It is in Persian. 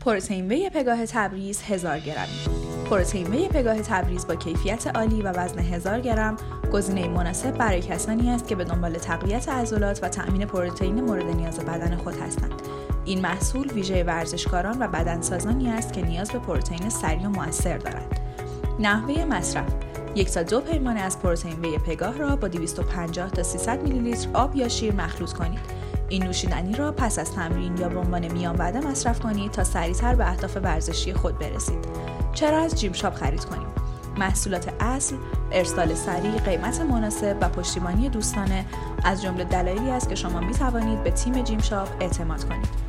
پروتئین وی پگاه تبریز 1000 گرمی. پروتئین وی پگاه تبریز با کیفیت عالی و وزن 1000 گرم گزینه مناسب برای کسانی است که به دنبال تقویت عضلات و تأمین پروتئین مورد نیاز بدن خود هستند. این محصول ویژه ورزشکاران و بدنسازانی است که نیاز به پروتئین سریع و مؤثر دارند. نحوه مصرف: 1 تا 2 پیمانه از پروتئین وی پگاه را با 250 تا 300 میلی لیتر آب یا شیر مخلوط کنید. این نوشیدنی را پس از تمرین یا به عنوان میان وعده مصرف کنید تا سریعتر به اهداف ورزشی خود برسید. چرا از جیم شاپ خرید کنیم؟ محصولات اصل، ارسال سریع، قیمت مناسب و پشتیبانی دوستانه از جمله دلایلی است که شما می توانید به تیم جیم شاپ اعتماد کنید.